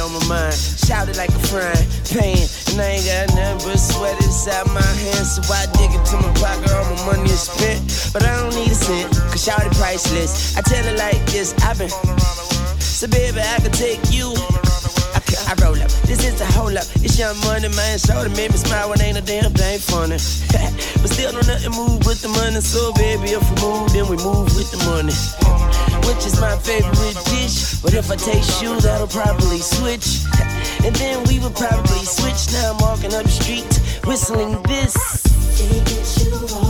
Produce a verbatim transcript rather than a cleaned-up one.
on my mind. Shouted like a frying pan, and I ain't got nothing but sweat inside my hands. So I dig into my pocket, all my money is spent. But I don't need a cent, cause shouted priceless. I tell it like this, I've been. So baby, I can take you. I roll up, this is the hold up. It's Young Money, man. Show that made me smile when ain't a damn thing funny. But still don't nothing move with the money. So baby, if we move, then we move with the money. Which is my favorite dish. But if I taste you, that'll probably switch. And then we would probably switch. Now I'm walking up the street, whistling this. Can't get you off.